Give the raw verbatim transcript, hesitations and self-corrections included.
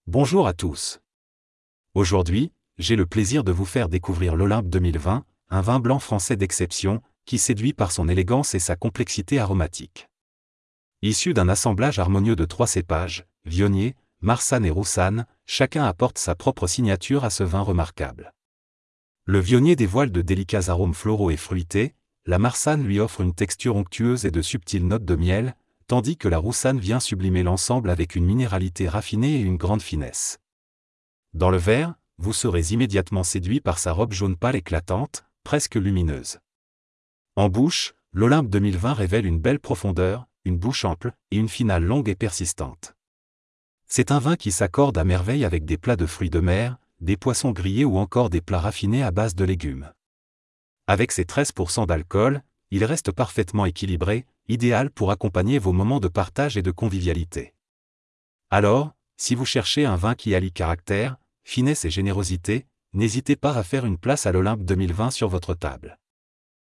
Bonjour à tous. Aujourd'hui, j'ai le plaisir de vous faire découvrir l'Olympe deux mille vingt, un vin blanc français d'exception, qui séduit par son élégance et sa complexité aromatique. Issu d'un assemblage harmonieux de trois cépages, Viognier, Marsanne et Roussanne, chacun apporte sa propre signature à ce vin remarquable. Le Viognier dévoile de délicats arômes floraux et fruités, la Marsanne lui offre une texture onctueuse et de subtiles notes de miel, tandis que la Roussanne vient sublimer l'ensemble avec une minéralité raffinée et une grande finesse. Dans le verre, vous serez immédiatement séduit par sa robe jaune pâle éclatante, presque lumineuse. En bouche, l'Olympe deux mille vingt révèle une belle profondeur, une bouche ample, et une finale longue et persistante. C'est un vin qui s'accorde à merveille avec des plats de fruits de mer, des poissons grillés ou encore des plats raffinés à base de légumes. Avec ses treize pour cent d'alcool, il reste parfaitement équilibré, idéal pour accompagner vos moments de partage et de convivialité. Alors, si vous cherchez un vin qui allie caractère, finesse et générosité, n'hésitez pas à faire une place à l'Olympe deux mille vingt sur votre table.